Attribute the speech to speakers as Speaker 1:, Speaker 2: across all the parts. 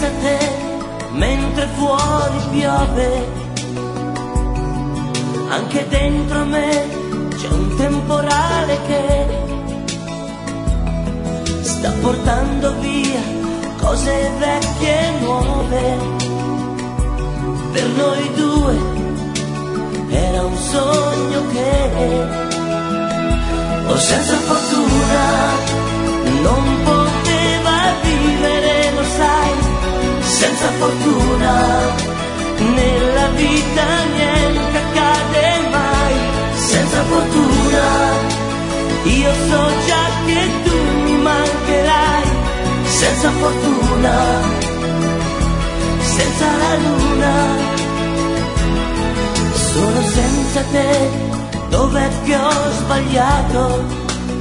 Speaker 1: senza te, mentre fuori piove, anche dentro me c'è un temporale che sta portando via cose vecchie e nuove. Per noi due era un sogno che, o senza fortuna non poteva vivere, lo sai. Senza fortuna nella vita niente accade mai. Senza fortuna io so già che tu mi mancherai. Senza fortuna, senza la luna, solo senza te, dov'è che ho sbagliato?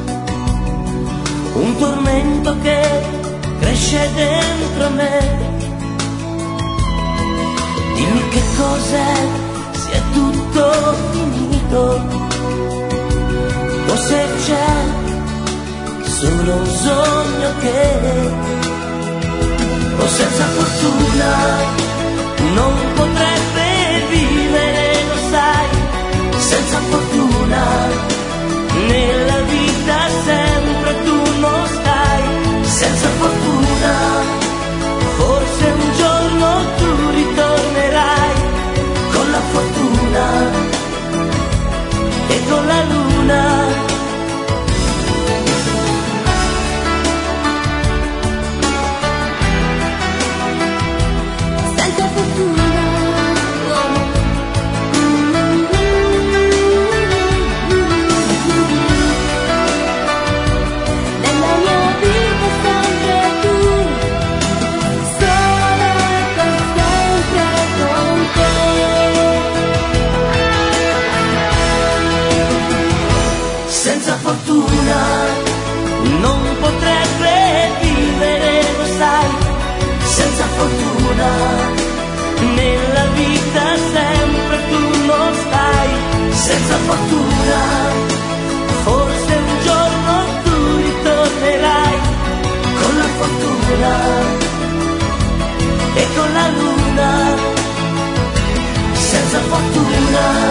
Speaker 1: Un tormento che cresce dentro me. Dimmi che cos'è, se è tutto finito, o se c'è solo un sogno che, o senza fortuna non potrebbe vivere, lo sai. Senza fortuna nella vita sempre tu non stai. Senza fortuna forse un giorno tu ritornerai con la fortuna e con la luna. Senza fortuna non potrebbe vivere, lo sai. Senza fortuna nella vita sempre tu non stai. Senza fortuna forse un giorno tu ritornerai con la fortuna e con la luna. Senza fortuna